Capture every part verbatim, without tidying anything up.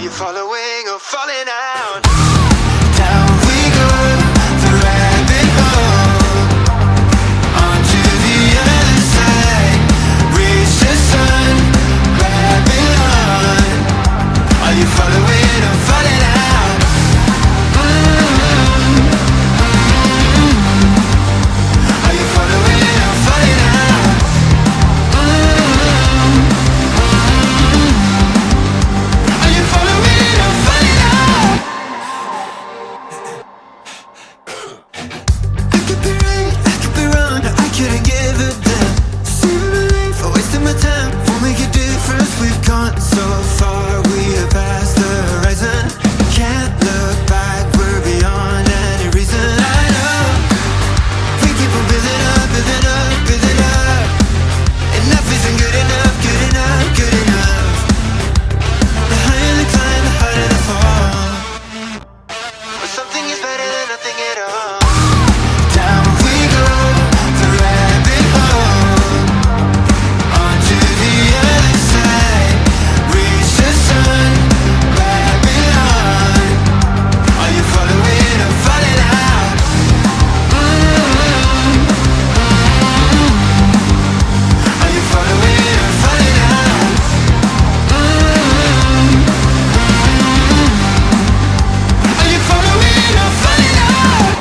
you following or falling out? Down we go, the rabbit hole, onto the other side, reach the sun, Babylon. Are you following or falling out? Mm-hmm. Are you following or falling out? Mm-hmm. Are you following or falling out? I could be right, I could be wrong, I couldn't give a damn. Save my life, for wasting my time, won't make a difference. We've gone so far, we have passed the horizon. Can't look back, we're beyond any reason. I know, we keep on building up, building up, building up. Enough isn't good enough, good enough, good enough. The higher the climb, the harder the fall. But something is better than nothing at all. Down we go, the rabbit hole, onto the other side, reach the sun, Babylon. Are you following or falling out? Mm-hmm. Are you following or falling out? Mm-hmm. Are you following or falling out?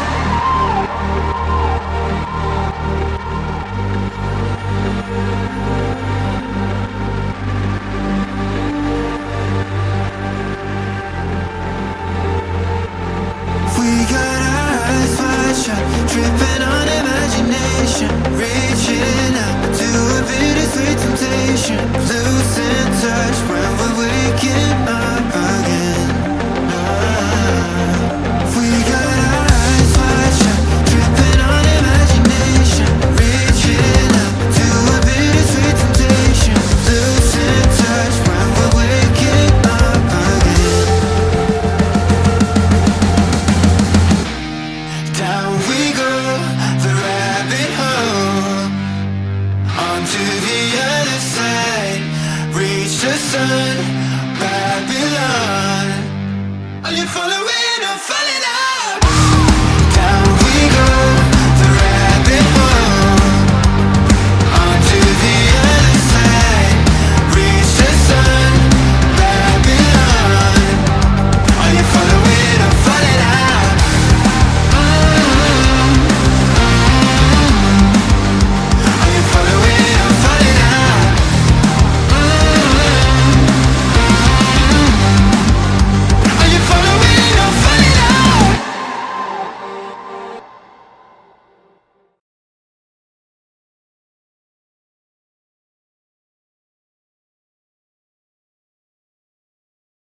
We got our eyes wide shut, tripping on imagination, reaching out to a bittersweet temptation, losing touch when we're waking up again. Ah. We got our eyes wide shut, tripping on imagination, reaching out to a bittersweet temptation, losing touch when we're waking up again. Down we go, the rabbit hole, onto the other side, reach the sun, Babylon. Are you following?